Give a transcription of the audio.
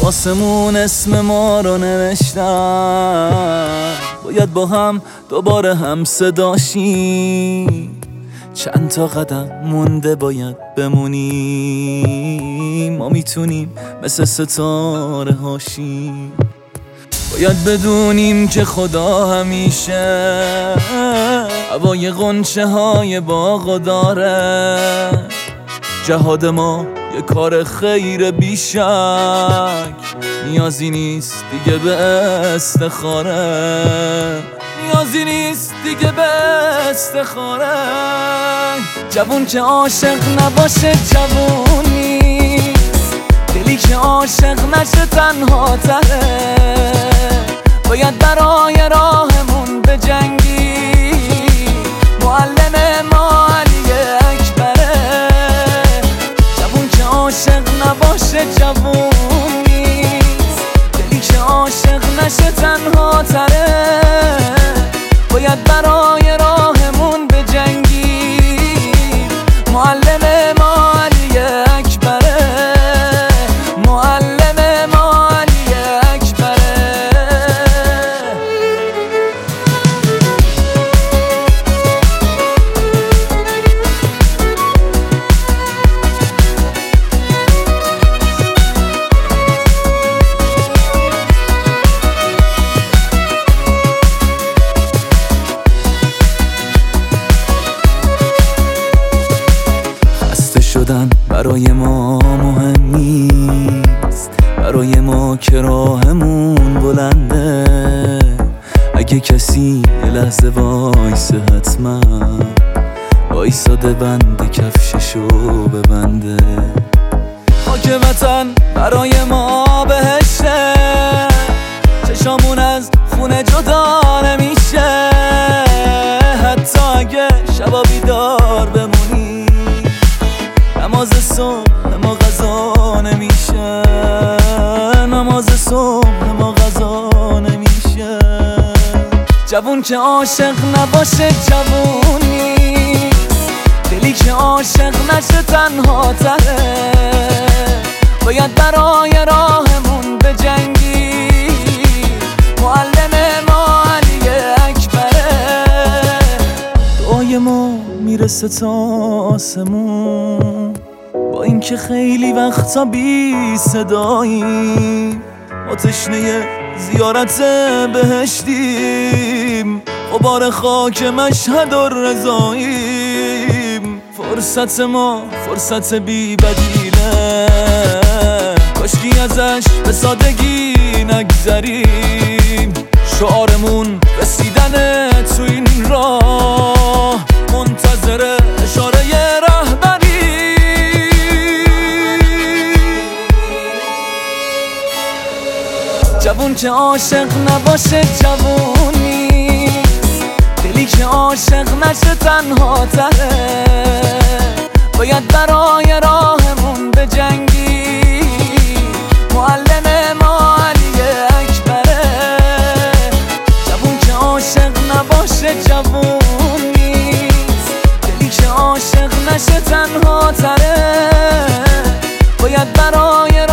آسمون اسم ما رو نوشتن، باید با هم دوباره هم صداشیم. چند تا قدم مونده باید بمونیم، ما میتونیم مثل ستاره هاشیم. باید بدونیم که خدا همیشه هوای غنچه های باغو داره. جهاد ما یه کار خیر بیشک، نیازی نیست دیگه به استخاره، نیازی نیست دیگه به استخاره. جوون که عاشق نباشه جوون نیست، دلی که عاشق نشه تنها تره. باید برای راهمون بجنگی، معلم ما علی اکبره. جوون که عاشق نباشه جوون نیست، دلی که عاشق نشه تنها تره. باید برای راهمون بجنگیم، معلم ما علی اکبره، معلم ما علی اکبره. برای ما مهم نیست، برای ما که راهمون بلنده. اگه کسی یه لحظه وایسه حتما وایساده بند کفششو ببنده. خاک وطن برای ما بهشه، چشامون از خونه جدا نمیشه. حتی اگه شبا بیدار بمونی، نماز صبح ما غذا نمیشه، نماز صبح ما غذا نمیشه. جوون که عاشق نباشه جوون نیست، دلی که عاشق نشه تنها تره. باید برای راهمون بجنگی، معلم ما علی اکبره. دعای ما میرسه تا آسمون، با اینکه خیلی وقتا بی صداییم. ما تشنه زیارت بهشتیم، غبار خاک مشهد و رضاییم. فرصت ما فرصت بی بدیله، کاشکی ازش به سادگی نگذریم. شعارمون رسیدن تو این راه، منتظر اشاره رهبری. جوون که عاشق نباشه جوون نیست، دلی که عاشق نشه تنها تره. باید برای راهمون بجنگی، معلم ما علی اکبره. جوون که عاشق نباشه جوون نیست، دلی که عاشق نشه تنها تره. باید برای